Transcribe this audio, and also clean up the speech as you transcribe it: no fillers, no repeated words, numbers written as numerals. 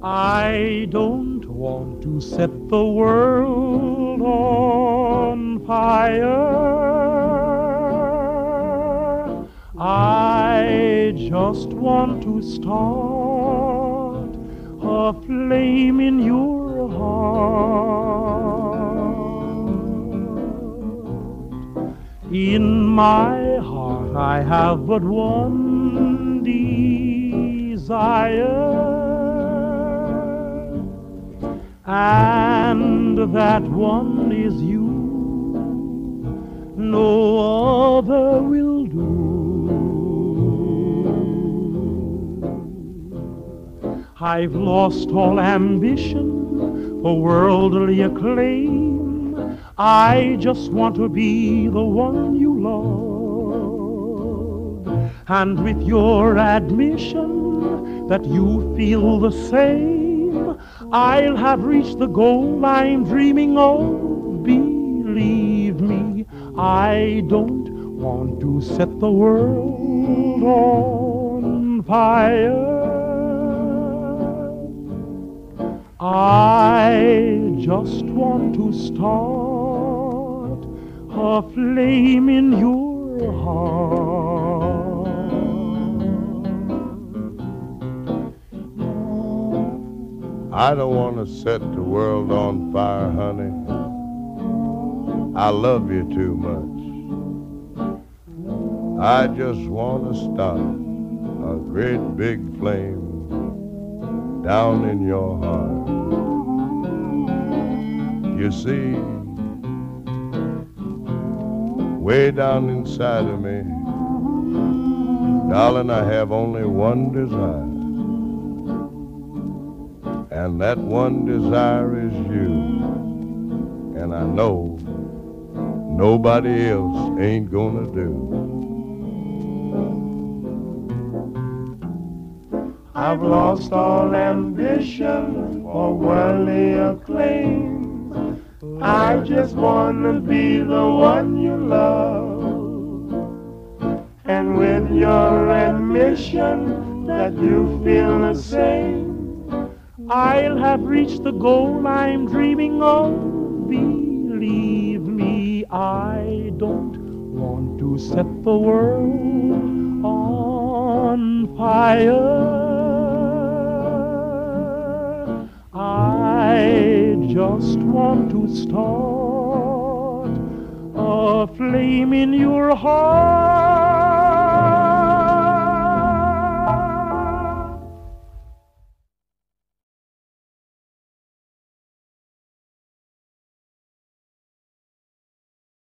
I don't want to set the world on fire. I just want to start a flame in your heart. In my heart I have but one desire, and that one is you. No other will do. I've lost all ambition for worldly acclaim. I just want to be the one you love. And with your admission that you feel the same, I'll have reached the goal I'm dreaming of. Believe me, I don't want to set the world on fire. I just want to start a flame in your heart. I don't want to set the world on fire, honey. I love you too much. I just want to start a great big flame down in your heart. You see, way down inside of me, darling, I have only one desire. And that one desire is you. And I know nobody else ain't gonna do. I've lost all ambition for worldly acclaim. I just wanna be the one you love. And with your admission that you feel the same, I'll have reached the goal I'm dreaming of. Believe me, I don't want to set the world on fire. I just want to start a flame in your heart.